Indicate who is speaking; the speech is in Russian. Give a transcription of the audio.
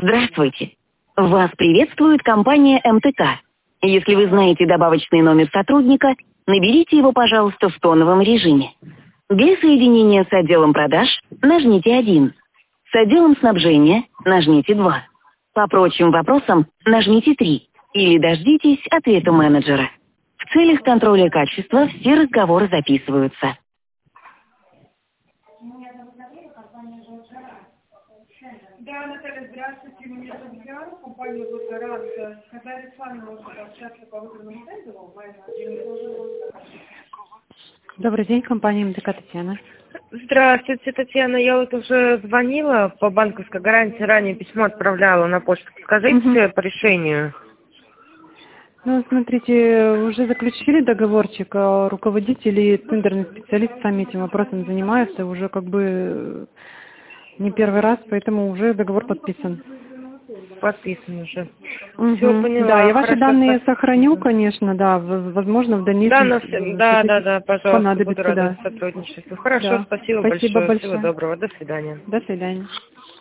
Speaker 1: Здравствуйте. Вас приветствует компания МТК. Если вы знаете добавочный номер сотрудника, наберите его, пожалуйста, в тоновом режиме. Для соединения с отделом продаж нажмите 1. С отделом снабжения нажмите 2. По прочим вопросам нажмите 3. Или дождитесь ответа менеджера. В целях контроля качества все разговоры записываются.
Speaker 2: Да, Наталья, здравствуйте. Меня зовут Диана, компания «Водорад». Когда Александр может общаться по выбранному тендеру,
Speaker 3: Добрый день, компания МТК Татьяна.
Speaker 4: Здравствуйте, Татьяна. Я вот уже звонила по банковской гарантии, ранее письмо отправляла на почту. Скажите по решению.
Speaker 3: Ну, смотрите, уже заключили договорчик, а руководители и тендерный специалист сами этим вопросом занимаются, уже как бы не первый раз, поэтому уже договор подписан.
Speaker 4: Подписан уже. Все, поняла.
Speaker 3: Да, я ваши
Speaker 4: Хорошо,
Speaker 3: данные сохраню, конечно, да, возможно, в дальнейшем
Speaker 4: Да, пожалуйста,
Speaker 3: понадобится,
Speaker 4: буду рада
Speaker 3: да.
Speaker 4: сотрудничеству. Хорошо,
Speaker 3: Да.
Speaker 4: спасибо
Speaker 3: Спасибо
Speaker 4: большое. Всего
Speaker 3: большое.
Speaker 4: доброго. До свидания.
Speaker 3: До свидания.